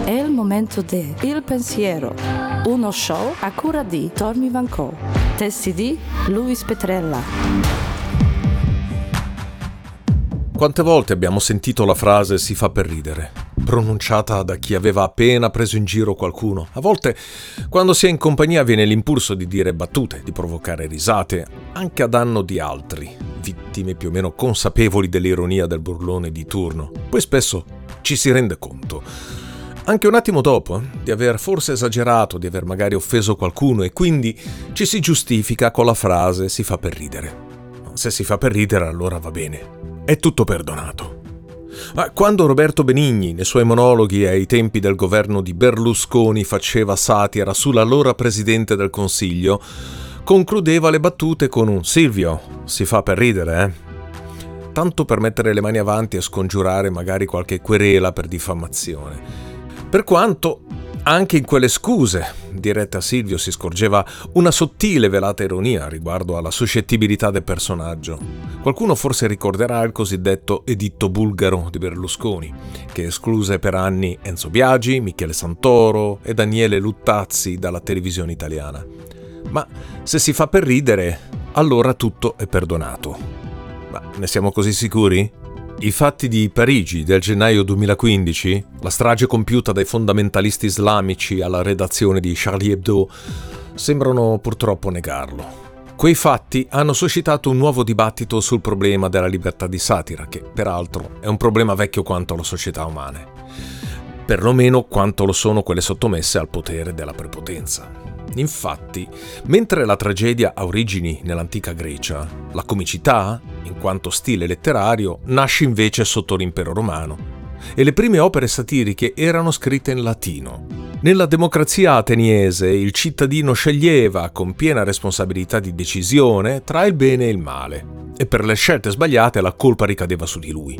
È il momento di Il Pensiero, uno show a cura di Tommy Vancò. Testi di Luis Petrella. Quante volte abbiamo sentito la frase "si fa per ridere", pronunciata da chi aveva appena preso in giro qualcuno. A volte, quando si è in compagnia, viene l'impulso di dire battute, di provocare risate, anche a danno di altri, vittime più o meno consapevoli dell'ironia del burlone di turno. Poi spesso ci si rende conto, anche un attimo dopo, di aver forse esagerato, di aver magari offeso qualcuno, e quindi ci si giustifica con la frase "si fa per ridere". Se si fa per ridere, allora va bene. È tutto perdonato. Ma quando Roberto Benigni, nei suoi monologhi ai tempi del governo di Berlusconi, faceva satira sull'allora presidente del Consiglio, concludeva le battute con un "Silvio, si fa per ridere, eh?", tanto per mettere le mani avanti e scongiurare magari qualche querela per diffamazione. Per quanto anche in quelle scuse dirette a Silvio si scorgeva una sottile velata ironia riguardo alla suscettibilità del personaggio. Qualcuno forse ricorderà il cosiddetto editto bulgaro di Berlusconi, che escluse per anni Enzo Biagi, Michele Santoro e Daniele Luttazzi dalla televisione italiana. Ma se si fa per ridere, allora tutto è perdonato. Ma ne siamo così sicuri? I fatti di Parigi del gennaio 2015, la strage compiuta dai fondamentalisti islamici alla redazione di Charlie Hebdo, sembrano purtroppo negarlo. Quei fatti hanno suscitato un nuovo dibattito sul problema della libertà di satira, che peraltro è un problema vecchio quanto le società umane, perlomeno quanto lo sono quelle sottomesse al potere della prepotenza. Infatti, mentre la tragedia ha origini nell'antica Grecia, la comicità, in quanto stile letterario, nasce invece sotto l'impero romano, e le prime opere satiriche erano scritte in latino. Nella democrazia ateniese il cittadino sceglieva, con piena responsabilità di decisione, tra il bene e il male, e per le scelte sbagliate la colpa ricadeva su di lui.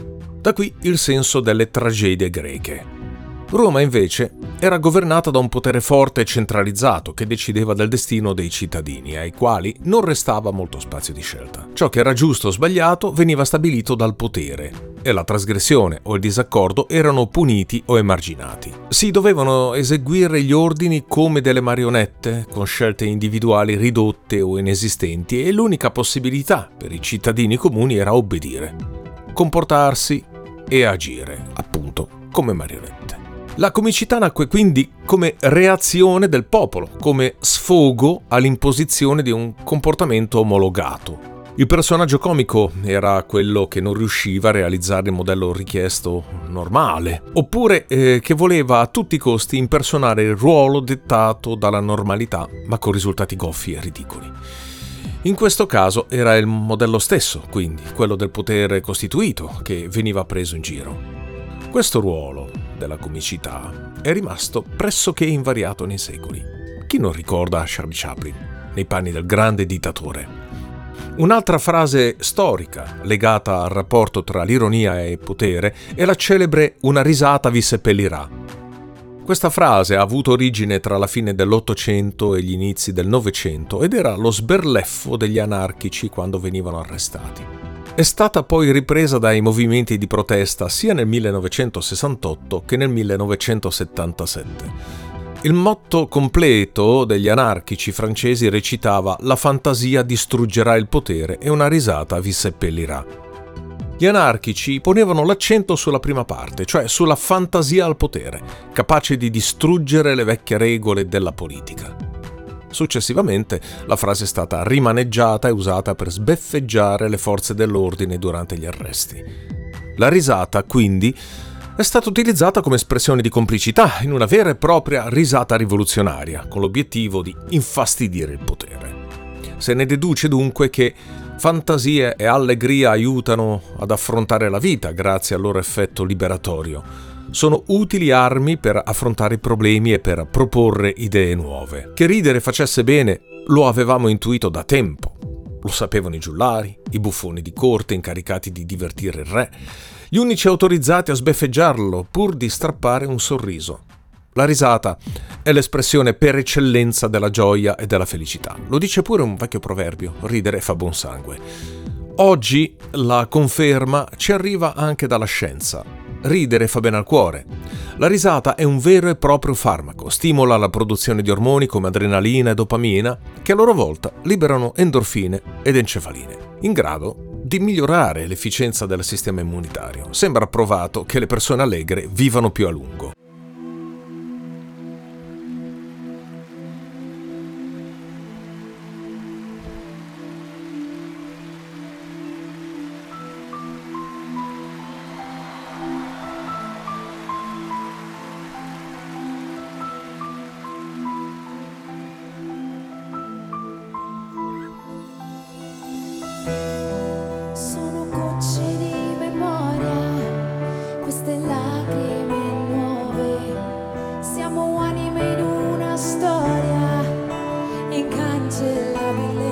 Da qui il senso delle tragedie greche. Roma, invece, era governata da un potere forte e centralizzato che decideva del destino dei cittadini, ai quali non restava molto spazio di scelta. Ciò che era giusto o sbagliato veniva stabilito dal potere, e la trasgressione o il disaccordo erano puniti o emarginati. Si dovevano eseguire gli ordini come delle marionette, con scelte individuali ridotte o inesistenti, e l'unica possibilità per i cittadini comuni era obbedire, comportarsi e agire, appunto, come marionette. La comicità nacque quindi come reazione del popolo, come sfogo all'imposizione di un comportamento omologato. Il personaggio comico era quello che non riusciva a realizzare il modello richiesto normale, oppure che voleva a tutti i costi impersonare il ruolo dettato dalla normalità, ma con risultati goffi e ridicoli. In questo caso era il modello stesso, quindi, quello del potere costituito, che veniva preso in giro. Questo ruolo della comicità è rimasto pressoché invariato nei secoli. Chi non ricorda Charlie Chaplin nei panni del grande dittatore? Un'altra frase storica legata al rapporto tra l'ironia e il potere è la celebre "una risata vi seppellirà". Questa frase ha avuto origine tra la fine dell'Ottocento e gli inizi del Novecento ed era lo sberleffo degli anarchici quando venivano arrestati. È stata poi ripresa dai movimenti di protesta sia nel 1968 che nel 1977. Il motto completo degli anarchici francesi recitava "la fantasia distruggerà il potere e una risata vi seppellirà". Gli anarchici ponevano l'accento sulla prima parte, cioè sulla fantasia al potere, capace di distruggere le vecchie regole della politica. Successivamente la frase è stata rimaneggiata e usata per sbeffeggiare le forze dell'ordine durante gli arresti. La risata, quindi, è stata utilizzata come espressione di complicità in una vera e propria risata rivoluzionaria, con l'obiettivo di infastidire il potere. Se ne deduce dunque che fantasie e allegria aiutano ad affrontare la vita grazie al loro effetto liberatorio. Sono utili armi per affrontare i problemi e per proporre idee nuove. Che ridere facesse bene lo avevamo intuito da tempo. Lo sapevano i giullari, i buffoni di corte incaricati di divertire il re, gli unici autorizzati a sbeffeggiarlo pur di strappare un sorriso. La risata è l'espressione per eccellenza della gioia e della felicità. Lo dice pure un vecchio proverbio: ridere fa buon sangue. Oggi la conferma ci arriva anche dalla scienza. Ridere fa bene al cuore. La risata è un vero e proprio farmaco, stimola la produzione di ormoni come adrenalina e dopamina, che a loro volta liberano endorfine ed encefaline, in grado di migliorare l'efficienza del sistema immunitario. Sembra provato che le persone allegre vivano più a lungo. Sono gocce di memoria, queste lacrime nuove. Siamo anime in una storia incancellabile.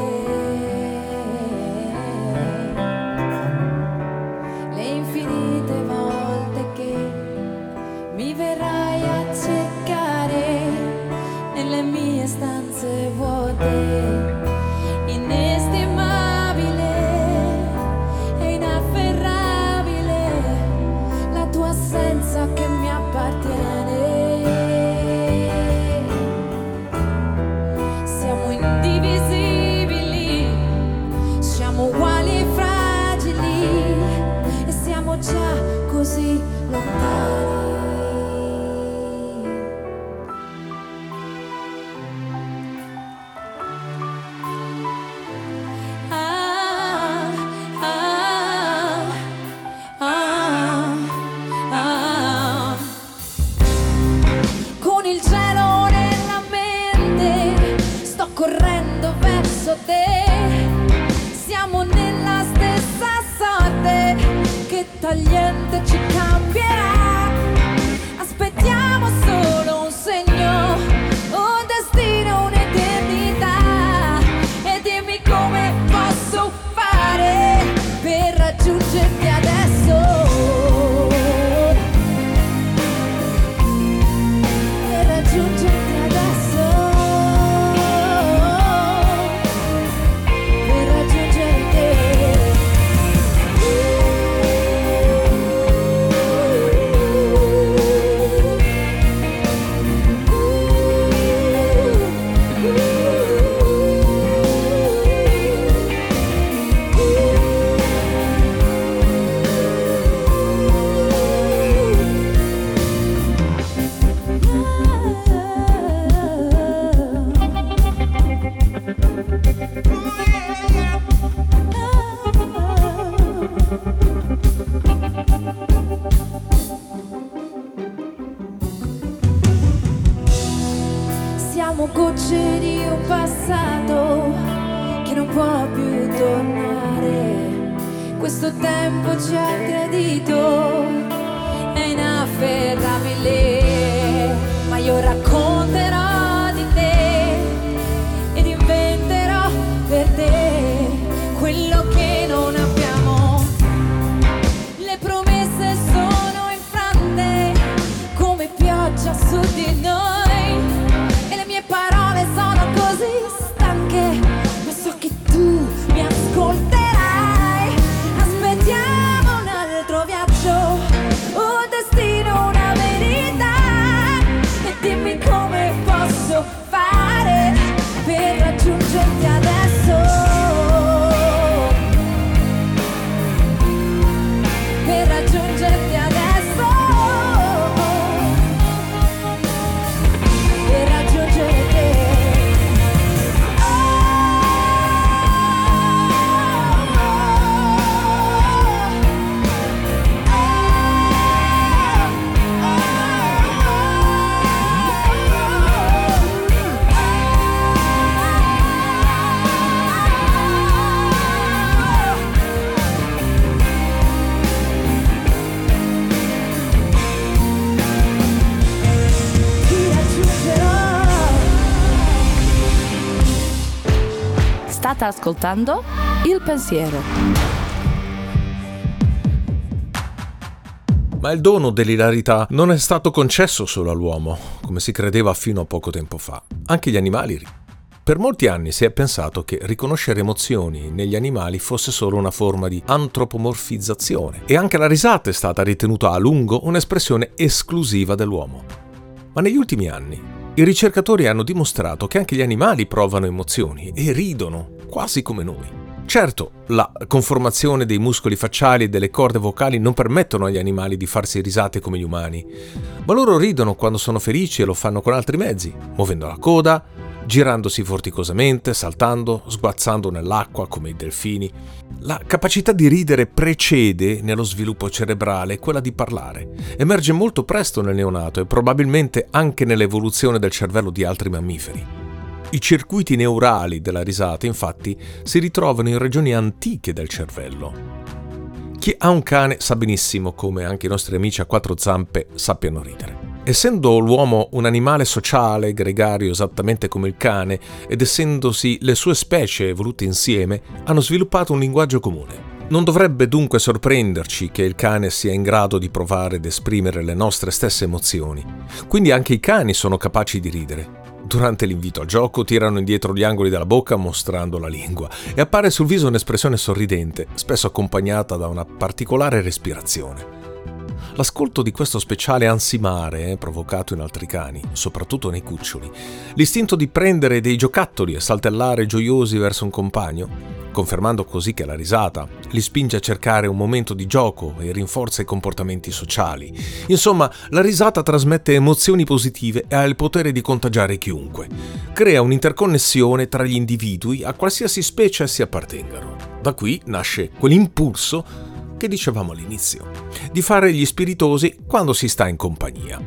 Le infinite volte che mi verrai a cercare nelle mie stanze vuote. Inestimabile e inafferrabile la tua assenza che mi appartiene. Siamo indivisibili, siamo uguali e fragili e siamo già così lontani. Con il cielo nella mente sto correndo verso te. Siamo nella stessa sorte che tagliente ci cambierà. Aspettiamo solo un segno, un destino, un'eternità. E dimmi come posso fare per raggiungerti adesso. Per raggiungerti adesso. Per raggiungere te. Siamo gocce di un passato che non può più tornare. Questo tempo ci ha tradito, è inafferrabile. Ma io racconterò di te ed inventerò per te quello che non abbiamo. Le promesse sono infrante come pioggia su di noi. Parole sono così stanche, ma so che tu mi ascolterai. Aspettiamo un altro viaggio, un destino, una verità. E dimmi come posso fare per raggiungerti adesso. Per raggiungerti adesso. Per raggiungere te. State ascoltando Il Pensiero. Ma il dono dell'ilarità non è stato concesso solo all'uomo, come si credeva fino a poco tempo fa. Anche gli animali Per molti anni si è pensato che riconoscere emozioni negli animali fosse solo una forma di antropomorfizzazione e anche la risata è stata ritenuta a lungo un'espressione esclusiva dell'uomo. Ma negli ultimi anni i ricercatori hanno dimostrato che anche gli animali provano emozioni e ridono, quasi come noi. Certo, la conformazione dei muscoli facciali e delle corde vocali non permettono agli animali di farsi risate come gli umani, ma loro ridono quando sono felici e lo fanno con altri mezzi, muovendo la coda, girandosi vorticosamente, saltando, sguazzando nell'acqua come i delfini. La capacità di ridere precede nello sviluppo cerebrale quella di parlare. Emerge molto presto nel neonato e probabilmente anche nell'evoluzione del cervello di altri mammiferi. I circuiti neurali della risata, infatti, si ritrovano in regioni antiche del cervello. Chi ha un cane sa benissimo come anche i nostri amici a quattro zampe sappiano ridere. Essendo l'uomo un animale sociale, gregario esattamente come il cane, ed essendosi le sue specie evolute insieme, hanno sviluppato un linguaggio comune. Non dovrebbe dunque sorprenderci che il cane sia in grado di provare ed esprimere le nostre stesse emozioni. Quindi anche i cani sono capaci di ridere. Durante l'invito al gioco tirano indietro gli angoli della bocca mostrando la lingua e appare sul viso un'espressione sorridente, spesso accompagnata da una particolare respirazione. L'ascolto di questo speciale ansimare provocato in altri cani, soprattutto nei cuccioli, l'istinto di prendere dei giocattoli e saltellare gioiosi verso un compagno, confermando così che la risata li spinge a cercare un momento di gioco e rinforza i comportamenti sociali. Insomma, la risata trasmette emozioni positive e ha il potere di contagiare chiunque. Crea un'interconnessione tra gli individui a qualsiasi specie essi appartengano. Da qui nasce quell'impulso che dicevamo all'inizio, di fare gli spiritosi quando si sta in compagnia.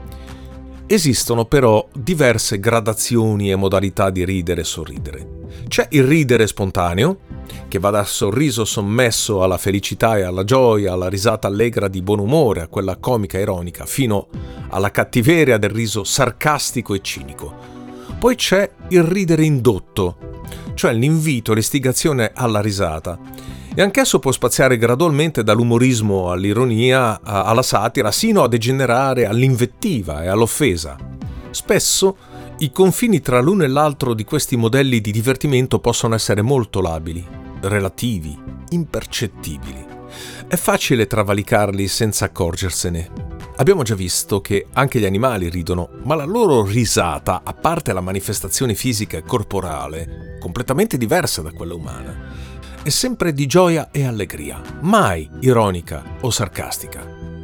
Esistono però diverse gradazioni e modalità di ridere e sorridere. C'è il ridere spontaneo, che va dal sorriso sommesso alla felicità e alla gioia, alla risata allegra di buon umore, a quella comica e ironica, fino alla cattiveria del riso sarcastico e cinico. Poi c'è il ridere indotto, cioè l'invito, l'istigazione alla risata, e anch'esso può spaziare gradualmente dall'umorismo all'ironia, alla satira, sino a degenerare all'invettiva e all'offesa. Spesso i confini tra l'uno e l'altro di questi modelli di divertimento possono essere molto labili, relativi, impercettibili. È facile travalicarli senza accorgersene. Abbiamo già visto che anche gli animali ridono, ma la loro risata, a parte la manifestazione fisica e corporale, completamente diversa da quella umana, è sempre di gioia e allegria, mai ironica o sarcastica.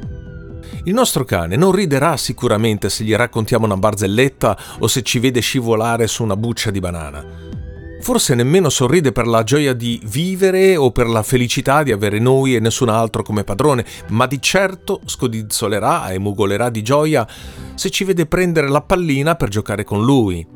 Il nostro cane non riderà sicuramente se gli raccontiamo una barzelletta o se ci vede scivolare su una buccia di banana. Forse nemmeno sorride per la gioia di vivere o per la felicità di avere noi e nessun altro come padrone, ma di certo scodinzolerà e mugolerà di gioia se ci vede prendere la pallina per giocare con lui.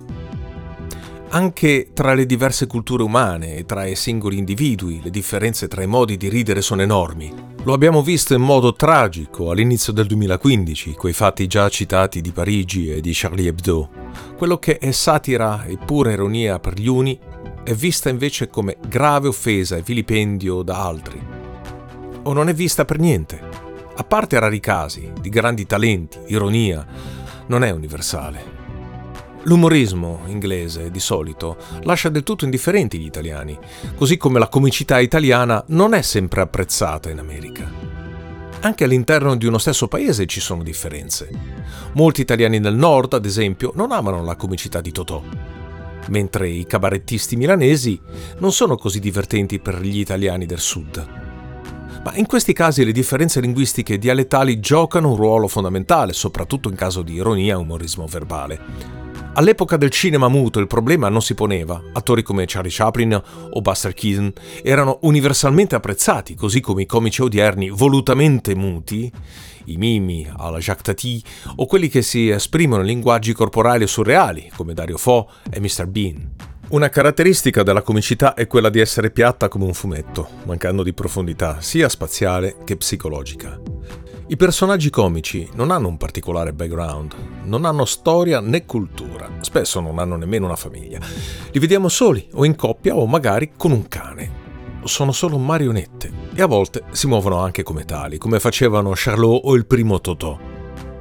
Anche tra le diverse culture umane e tra i singoli individui, le differenze tra i modi di ridere sono enormi. Lo abbiamo visto in modo tragico all'inizio del 2015, coi fatti già citati di Parigi e di Charlie Hebdo. Quello che è satira e pura ironia per gli uni è vista invece come grave offesa e vilipendio da altri. O non è vista per niente. A parte rari casi di grandi talenti, ironia, non è universale. L'umorismo inglese, di solito, lascia del tutto indifferenti gli italiani, così come la comicità italiana non è sempre apprezzata in America. Anche all'interno di uno stesso paese ci sono differenze. Molti italiani del nord, ad esempio, non amano la comicità di Totò, mentre i cabarettisti milanesi non sono così divertenti per gli italiani del sud. Ma in questi casi le differenze linguistiche e dialettali giocano un ruolo fondamentale, soprattutto in caso di ironia e umorismo verbale. All'epoca del cinema muto il problema non si poneva. Attori come Charlie Chaplin o Buster Keaton erano universalmente apprezzati, così come i comici odierni volutamente muti, i mimi alla Jacques Tati, o quelli che si esprimono in linguaggi corporali surreali, come Dario Fo e Mr. Bean. Una caratteristica della comicità è quella di essere piatta come un fumetto, mancando di profondità sia spaziale che psicologica. I personaggi comici non hanno un particolare background, non hanno storia né cultura, spesso non hanno nemmeno una famiglia. Li vediamo soli o in coppia o magari con un cane. Sono solo marionette e a volte si muovono anche come tali, come facevano Charlot o il primo Totò.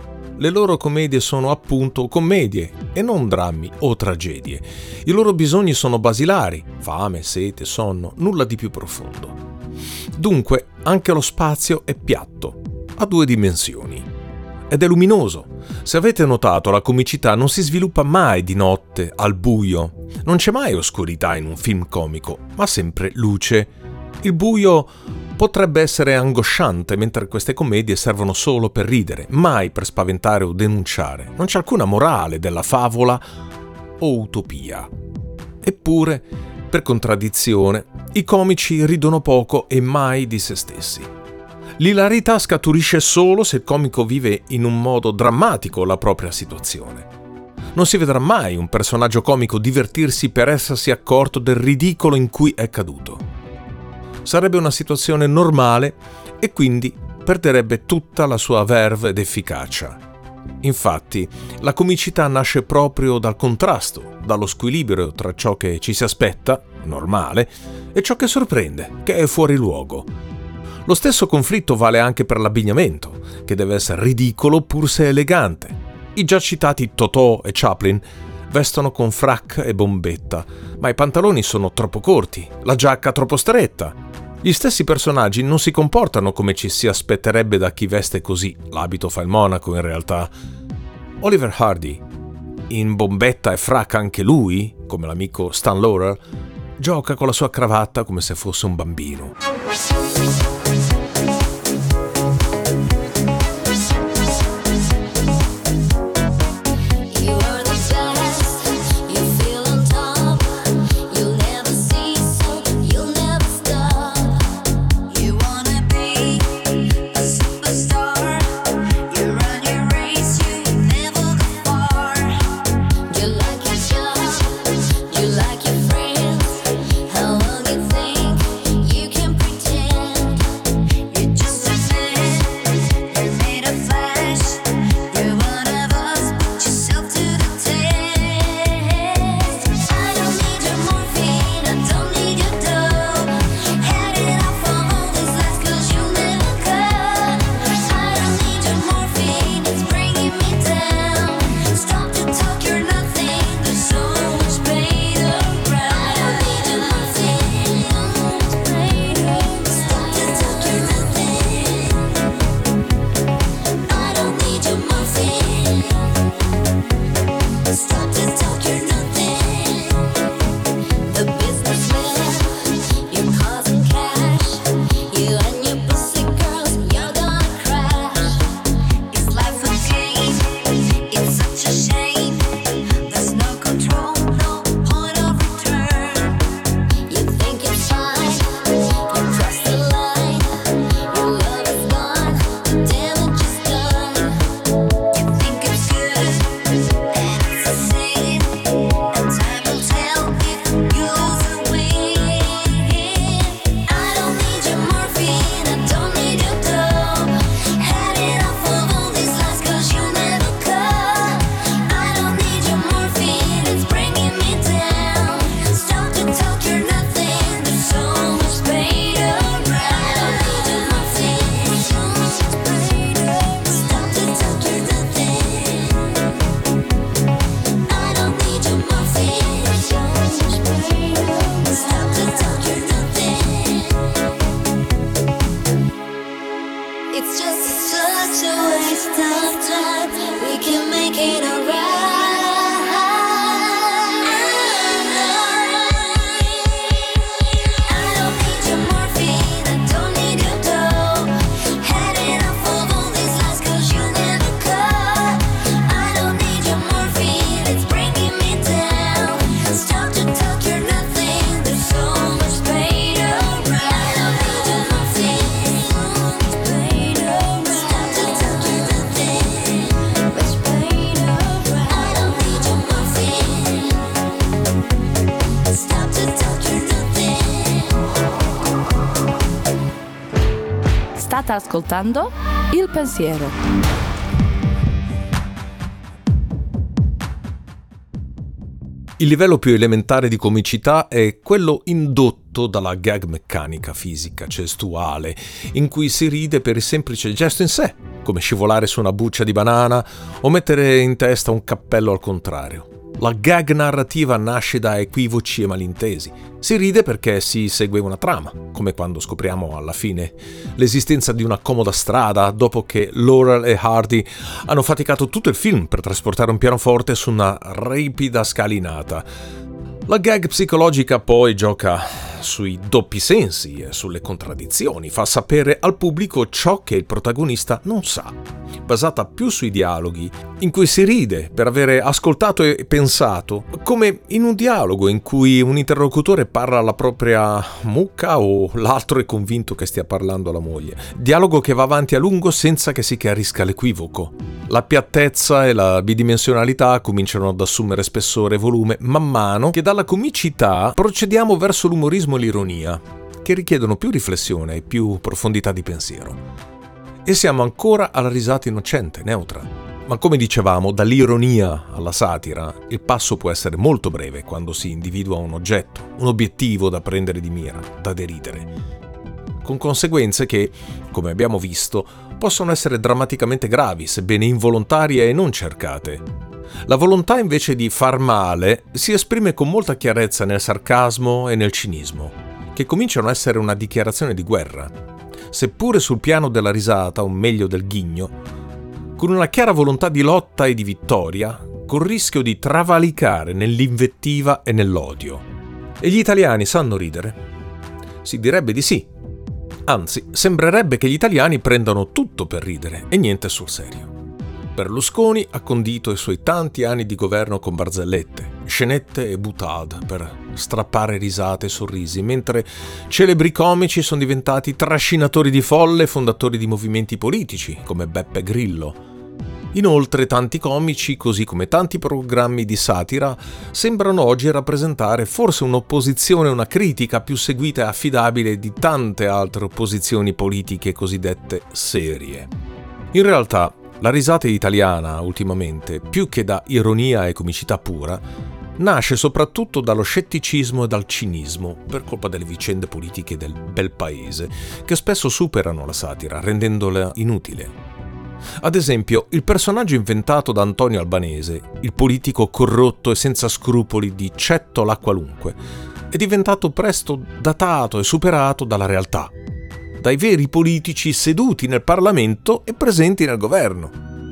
Le loro commedie sono appunto commedie e non drammi o tragedie. I loro bisogni sono basilari, fame, sete, sonno, nulla di più profondo. Dunque, anche lo spazio è piatto, ha 2 dimensioni. Ed è luminoso. Se avete notato, la comicità non si sviluppa mai di notte, al buio. Non c'è mai oscurità in un film comico, ma sempre luce. Il buio potrebbe essere angosciante, mentre queste commedie servono solo per ridere, mai per spaventare o denunciare. Non c'è alcuna morale della favola o utopia. Eppure, per contraddizione, i comici ridono poco e mai di se stessi. L'ilarità scaturisce solo se il comico vive in un modo drammatico la propria situazione. Non si vedrà mai un personaggio comico divertirsi per essersi accorto del ridicolo in cui è caduto. Sarebbe una situazione normale e quindi perderebbe tutta la sua verve ed efficacia. Infatti, la comicità nasce proprio dal contrasto, dallo squilibrio tra ciò che ci si aspetta, normale, e ciò che sorprende, che è fuori luogo. Lo stesso conflitto vale anche per l'abbigliamento, che deve essere ridicolo pur se elegante. I già citati Totò e Chaplin vestono con frac e bombetta, ma i pantaloni sono troppo corti, la giacca troppo stretta. Gli stessi personaggi non si comportano come ci si aspetterebbe da chi veste così, l'abito fa il monaco in realtà. Oliver Hardy, in bombetta e frac anche lui, come l'amico Stan Laurel, gioca con la sua cravatta come se fosse un bambino. State ascoltando Il Pensiero. Il livello più elementare di comicità è quello indotto tutto dalla gag meccanica, fisica, gestuale, in cui si ride per il semplice gesto in sé, come scivolare su una buccia di banana o mettere in testa un cappello al contrario. La gag narrativa nasce da equivoci e malintesi. Si ride perché si segue una trama, come quando scopriamo alla fine l'esistenza di una comoda strada dopo che Laurel e Hardy hanno faticato tutto il film per trasportare un pianoforte su una ripida scalinata. La gag psicologica poi gioca sui doppi sensi e sulle contraddizioni, fa sapere al pubblico ciò che il protagonista non sa, basata più sui dialoghi, in cui si ride per avere ascoltato e pensato, come in un dialogo in cui un interlocutore parla alla propria mucca o l'altro è convinto che stia parlando alla moglie. Dialogo che va avanti a lungo senza che si chiarisca l'equivoco. La piattezza e la bidimensionalità cominciano ad assumere spessore e volume man mano che dalla comicità procediamo verso l'umorismo e l'ironia, che richiedono più riflessione e più profondità di pensiero. E siamo ancora alla risata innocente, neutra. Ma come dicevamo, dall'ironia alla satira, il passo può essere molto breve quando si individua un oggetto, un obiettivo da prendere di mira, da deridere. Con conseguenze che, come abbiamo visto, possono essere drammaticamente gravi, sebbene involontarie e non cercate. La volontà invece di far male si esprime con molta chiarezza nel sarcasmo e nel cinismo, che cominciano a essere una dichiarazione di guerra, seppure sul piano della risata, o meglio del ghigno, con una chiara volontà di lotta e di vittoria, col rischio di travalicare nell'invettiva e nell'odio. E gli italiani sanno ridere? Si direbbe di sì. Anzi, sembrerebbe che gli italiani prendano tutto per ridere e niente sul serio. Berlusconi ha condito i suoi tanti anni di governo con barzellette, scenette e boutade per strappare risate e sorrisi, mentre celebri comici sono diventati trascinatori di folle e fondatori di movimenti politici, come Beppe Grillo. Inoltre tanti comici, così come tanti programmi di satira, sembrano oggi rappresentare forse un'opposizione, una critica più seguita e affidabile di tante altre opposizioni politiche cosiddette serie. In realtà, la risata italiana, ultimamente, più che da ironia e comicità pura, nasce soprattutto dallo scetticismo e dal cinismo, per colpa delle vicende politiche del bel paese, che spesso superano la satira, rendendola inutile. Ad esempio, il personaggio inventato da Antonio Albanese, il politico corrotto e senza scrupoli di Cetto la Qualunque, è diventato presto datato e superato dalla realtà, dai veri politici seduti nel Parlamento e presenti nel governo.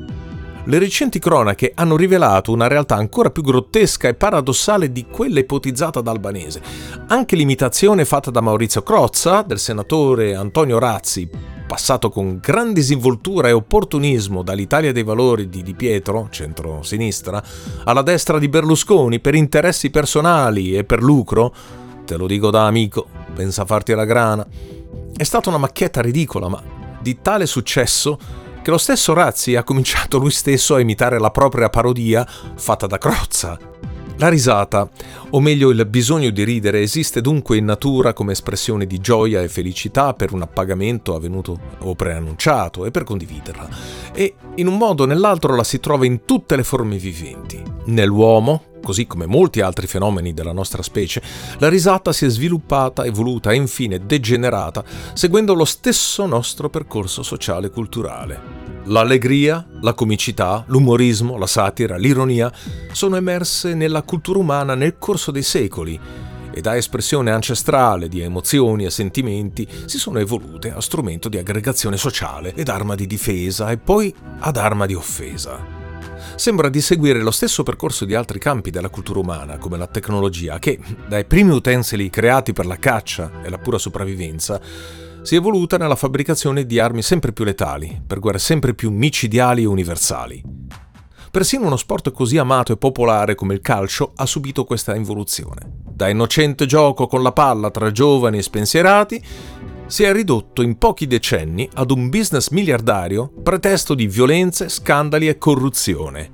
Le recenti cronache hanno rivelato una realtà ancora più grottesca e paradossale di quella ipotizzata da Albanese. Anche l'imitazione fatta da Maurizio Crozza, del senatore Antonio Razzi, passato con gran disinvoltura e opportunismo dall'Italia dei Valori di Di Pietro, centro-sinistra, alla destra di Berlusconi per interessi personali e per lucro, te lo dico da amico, pensa a farti la grana, è stata una macchietta ridicola, ma di tale successo che lo stesso Razzi ha cominciato lui stesso a imitare la propria parodia fatta da Crozza. La risata, o meglio il bisogno di ridere, esiste dunque in natura come espressione di gioia e felicità per un appagamento avvenuto o preannunciato e per condividerla. E in un modo o nell'altro la si trova in tutte le forme viventi. Nell'uomo, così come molti altri fenomeni della nostra specie, la risata si è sviluppata, evoluta e infine degenerata, seguendo lo stesso nostro percorso sociale e culturale. L'allegria, la comicità, l'umorismo, la satira, l'ironia sono emerse nella cultura umana nel corso dei secoli e da espressione ancestrale di emozioni e sentimenti si sono evolute a strumento di aggregazione sociale ed arma di difesa e poi ad arma di offesa. Sembra di seguire lo stesso percorso di altri campi della cultura umana, come la tecnologia, che, dai primi utensili creati per la caccia e la pura sopravvivenza, si è evoluta nella fabbricazione di armi sempre più letali, per guerre sempre più micidiali e universali. Persino uno sport così amato e popolare come il calcio ha subito questa involuzione. Da innocente gioco con la palla tra giovani e spensierati, si è ridotto in pochi decenni ad un business miliardario pretesto di violenze, scandali e corruzione.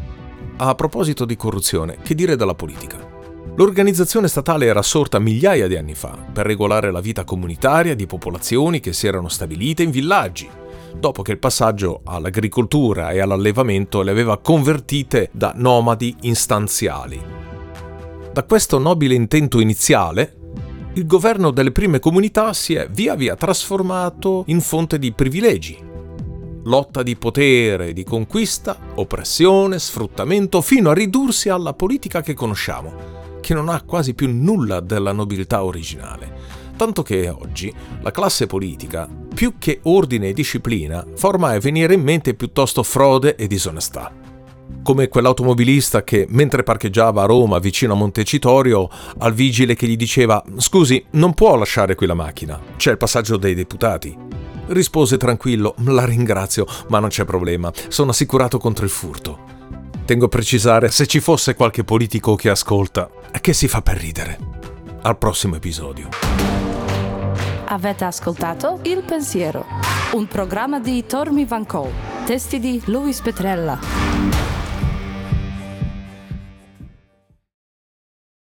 A proposito di corruzione, che dire della politica? L'organizzazione statale era sorta migliaia di anni fa per regolare la vita comunitaria di popolazioni che si erano stabilite in villaggi, dopo che il passaggio all'agricoltura e all'allevamento le aveva convertite da nomadi in stanziali. Da questo nobile intento iniziale il governo delle prime comunità si è via via trasformato in fonte di privilegi. Lotta di potere, di conquista, oppressione, sfruttamento, fino a ridursi alla politica che conosciamo, che non ha quasi più nulla della nobiltà originale. Tanto che oggi la classe politica, più che ordine e disciplina, fa ormai venire in mente piuttosto frode e disonestà. Come quell'automobilista che, mentre parcheggiava a Roma vicino a Montecitorio, al vigile che gli diceva «Scusi, non può lasciare qui la macchina, c'è il passaggio dei deputati». Rispose tranquillo «La ringrazio, ma non c'è problema, sono assicurato contro il furto». Tengo a precisare, se ci fosse qualche politico che ascolta, che si fa per ridere. Al prossimo episodio. Avete ascoltato Il Pensiero, un programma di Tormi Vancò, testi di Luis Petrella.